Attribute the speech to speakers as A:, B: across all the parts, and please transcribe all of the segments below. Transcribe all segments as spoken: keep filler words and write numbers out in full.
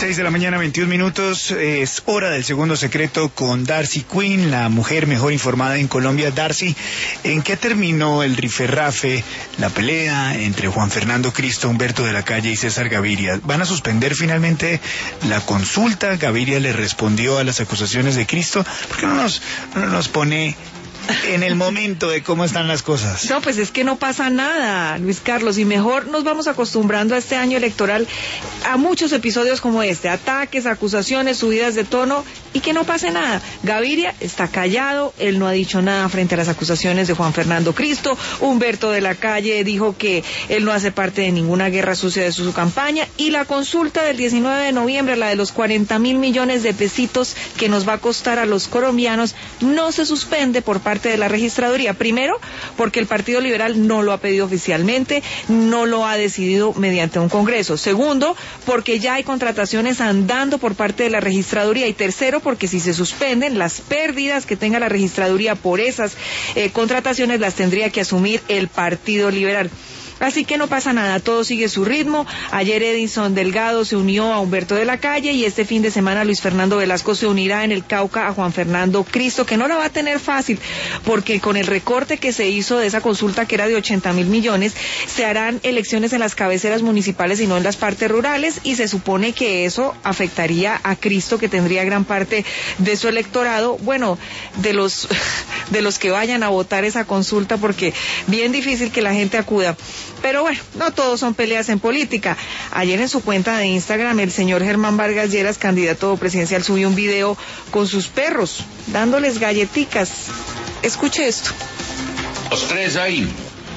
A: seis de la mañana, veintiún minutos, es hora del segundo secreto con Darcy Quinn, la mujer mejor informada en Colombia. Darcy, ¿en qué terminó el rifirrafe, la pelea entre Juan Fernando Cristo, Humberto de la Calle y César Gaviria? ¿Van a suspender finalmente la consulta? ¿Gaviria le respondió a las acusaciones de Cristo? ¿Por qué no nos, no nos pone en el momento de cómo están las cosas?
B: No, pues es que no pasa nada, Luis Carlos, y mejor nos vamos acostumbrando a este año electoral a muchos episodios como este, ataques, acusaciones, subidas de tono, y que no pase nada. Gaviria está callado, él no ha dicho nada frente a las acusaciones de Juan Fernando Cristo. Humberto de la Calle dijo que él no hace parte de ninguna guerra sucia de su, su campaña, y la consulta del diecinueve de noviembre, la de los cuarenta mil millones de pesitos que nos va a costar a los colombianos, no se suspende por parte de la registraduría. Primero, porque el Partido Liberal no lo ha pedido oficialmente, no lo ha decidido mediante un congreso. Segundo, porque ya hay contrataciones andando por parte de la registraduría. Y tercero, porque si se suspenden, las pérdidas que tenga la registraduría por esas eh, contrataciones las tendría que asumir el Partido Liberal. Así que no pasa nada, todo sigue su ritmo. Ayer Edinson Delgado se unió a Humberto de la Calle, y este fin de semana Luis Fernando Velasco se unirá en el Cauca a Juan Fernando Cristo, que no la va a tener fácil, porque con el recorte que se hizo de esa consulta, que era de ochenta mil millones, se harán elecciones en las cabeceras municipales y no en las partes rurales, y se supone que eso afectaría a Cristo, que tendría gran parte de su electorado, bueno, de los, de los que vayan a votar esa consulta, porque bien difícil que la gente acuda. Pero bueno, no todos son peleas en política. Ayer en su cuenta de Instagram, el señor Germán Vargas Lleras, candidato presidencial, subió un video con sus perros, dándoles galletitas. Escuche esto.
C: Los tres ahí.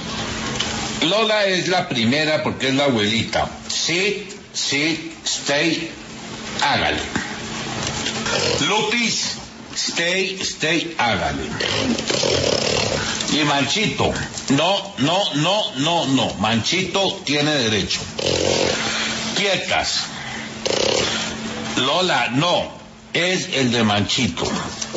C: Lola es la primera porque es la abuelita. Sí, sí, stay, hágale. Lupis, stay, stay, hágale. Y Manchito, no, no, no, no, no, Manchito tiene derecho. Quietas. Lola, no, es el de Manchito.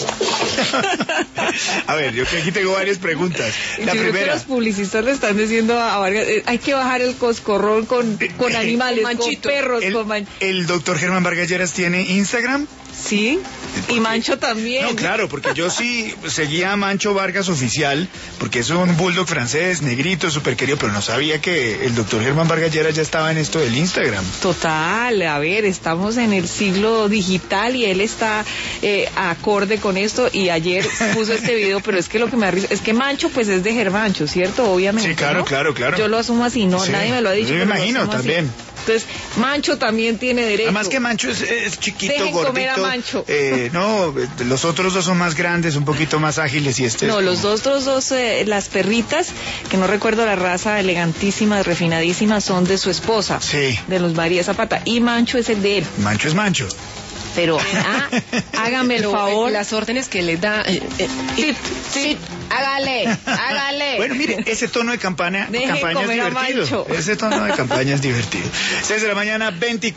A: A ver, yo aquí tengo varias preguntas. La
B: yo
A: primera,
B: creo que los publicistas le están diciendo a Vargas, eh, hay que bajar el coscorrón con, con animales, con, con perros,
A: el,
B: con man...
A: ¿El doctor Germán Vargas Lleras tiene Instagram?
B: Sí, y Mancho también.
A: No, claro, porque yo sí seguía a Mancho Vargas oficial, porque es un bulldog francés, negrito, súper querido, pero no sabía que el doctor Germán Vargas Lleras ya estaba en esto del Instagram.
B: Total, a ver, estamos en el siglo digital y él está eh, acorde con esto, y ayer puso este video, pero es que lo que me da risa, es que Mancho pues es de Germancho, ¿cierto? Obviamente.
A: Sí, claro,
B: ¿no?
A: Yo claro.
B: Yo lo asumo así, no,
A: sí,
B: nadie me lo ha dicho.
A: Yo me imagino también.
B: Así. Entonces, Mancho también tiene derecho.
A: Además que Mancho es, es chiquito,
B: Dejen
A: gordito.
B: comer a Mancho.
A: Eh, no, los otros dos son más grandes, un poquito más ágiles, y este
B: No,
A: es
B: los
A: como...
B: dos, dos, dos, eh, las perritas, que no recuerdo la raza, elegantísimas, refinadísimas, son de su esposa.
A: Sí.
B: De los María Zapata. Y Mancho es el de él.
A: Mancho es Mancho.
B: Pero, ah, hágame el
D: Pero,
B: favor.
D: eh, las órdenes que le da... Eh, eh,
B: Sí, sí, hágale, hágale.
A: Bueno, mire, ese tono de campaña,
B: Dejen
A: campaña es
B: comer a
A: divertido.
B: Mancho.
A: Ese tono de campaña es divertido. seis de la mañana, veinticuatro.